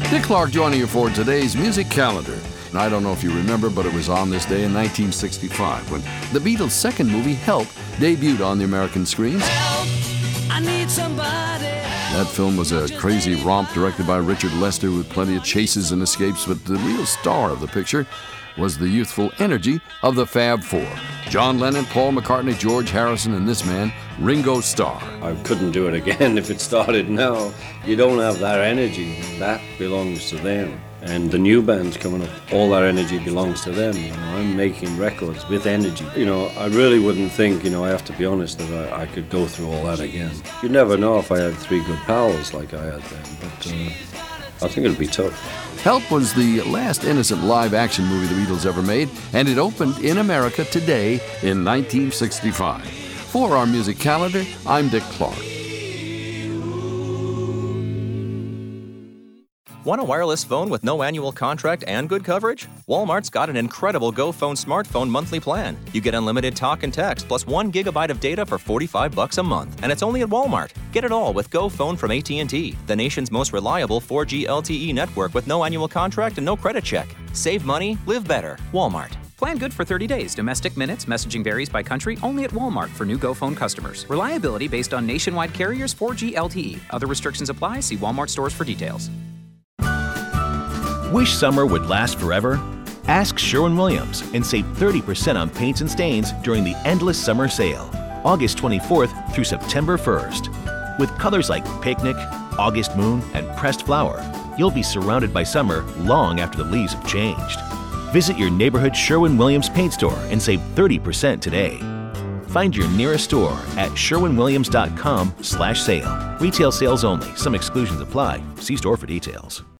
Dick Clark joining you for today's music calendar. And I don't know if you remember, but it was on this day in 1965 when the Beatles' second movie, Help, debuted on the American screens. Help, I need somebody. That film was a crazy romp directed by Richard Lester with plenty of chases and escapes, but the real star of the picture was the youthful energy of the Fab Four. John Lennon, Paul McCartney, George Harrison, and this man, Ringo Starr. I couldn't do it again if it started now. You don't have that energy. That belongs to them. And the new band's coming up, all that energy belongs to them. I'm making records with energy. I really wouldn't think, I have to be honest, that I could go through all that again. You never know if I had three good pals like I had then, but I think it'd be tough. Help was the last innocent live-action movie the Beatles ever made, and it opened in America today in 1965. For our music calendar, I'm Dick Clark. Want a wireless phone with no annual contract and good coverage? Walmart's got an incredible GoPhone smartphone monthly plan. You get unlimited talk and text plus 1 gigabyte of data for $45 a month, and it's only at Walmart. Get it all with GoPhone from AT&T, the nation's most reliable 4G LTE network with no annual contract and no credit check. Save money, live better. Walmart. Plan good for 30 days. Domestic minutes. Messaging varies by country. Only at Walmart for new GoPhone customers. Reliability based on nationwide carriers 4G LTE. Other restrictions apply. See Walmart stores for details. Wish summer would last forever? Ask Sherwin-Williams and save 30% on paints and stains during the Endless Summer Sale, August 24th through September 1st. With colors like Picnic, August Moon, and Pressed Flower, you'll be surrounded by summer long after the leaves have changed. Visit your neighborhood Sherwin-Williams paint store and save 30% today. Find your nearest store at sherwinwilliams.com/sale. Retail sales only. Some exclusions apply. See store for details.